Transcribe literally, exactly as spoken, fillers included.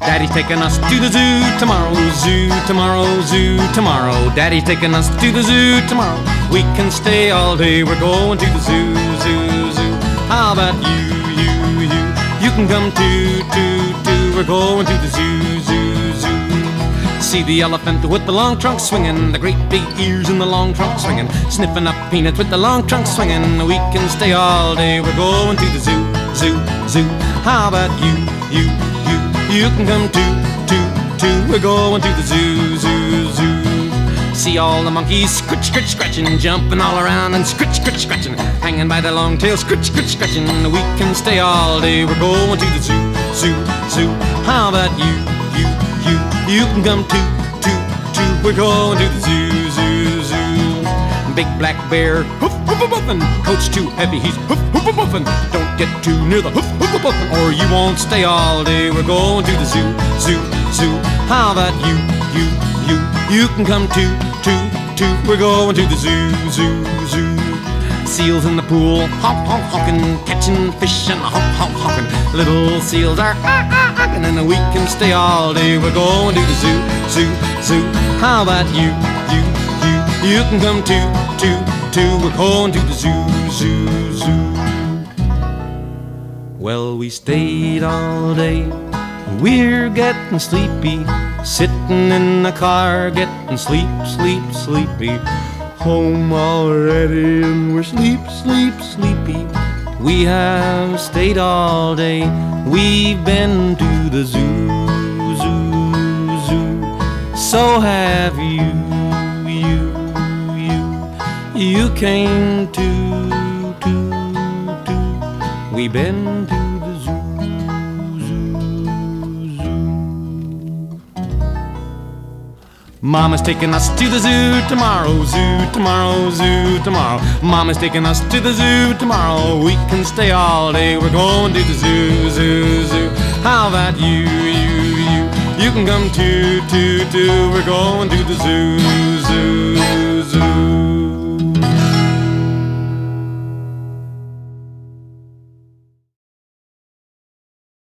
Daddy's taking us to the zoo tomorrow, zoo tomorrow, zoo tomorrow. Daddy's taking us to the zoo tomorrow. We can stay all day, we're going to the zoo, zoo, zoo. How about you, you, you? You can come too, too, too. We're going to the zoo, zoo, zoo. See the elephant with the long trunk swinging, the great big ears in the long trunk swinging, sniffing up peanuts with the long trunk swinging. We can stay all day, we're going to the zoo, zoo, zoo. How about you, you, you? You can come too, too, too. We're going to the zoo, zoo, zoo. See all the monkeys scritch, scritch, scratching, jumping all around and scritch, scritch, scratching, hanging by their long tails, scritch, scritch, scratching. We can stay all day, we're going to the zoo, zoo, zoo. How about you, you, you? You can come too, too, too. We're going to the zoo, zoo, zoo. Big black bear, hoof, hoof, hoof, hoofin'. Coat's too heavy, he's hoof, hoof, hoof, hoofin'. Don't get too near the hoof, hoof, hoof, hoofin', or you won't stay all day. We're going to the zoo, zoo, zoo. How about you, you, you? You can come too, too, too. We're going to the zoo, zoo, zoo. Seals in the pool, honk, honk, honkin', catching fish and honk, honk, honkin'. Little seals are ah, ah, honkin', and we can stay all day. We're going to the zoo, zoo, zoo. How about you, you, you? You can come too, too, too. We're going to the zoo, zoo, zoo. Well, we stayed all day, we're getting sleepy, sitting in the car, getting sleep, sleep, sleepy. Home already and we're sleep, sleep, sleepy. We have stayed all day, we've been to the zoo, zoo, zoo. So have you, you, you. You came to, to, to. We've been to the zoo, zoo, zoo. Mama's taking us to the zoo tomorrow, zoo tomorrow, zoo tomorrow. Mama's taking us to the zoo tomorrow. We can stay all day, we're going to the zoo, zoo, zoo. How about you, you, you? You can come too, too, too. We're going to the zoo, zoo.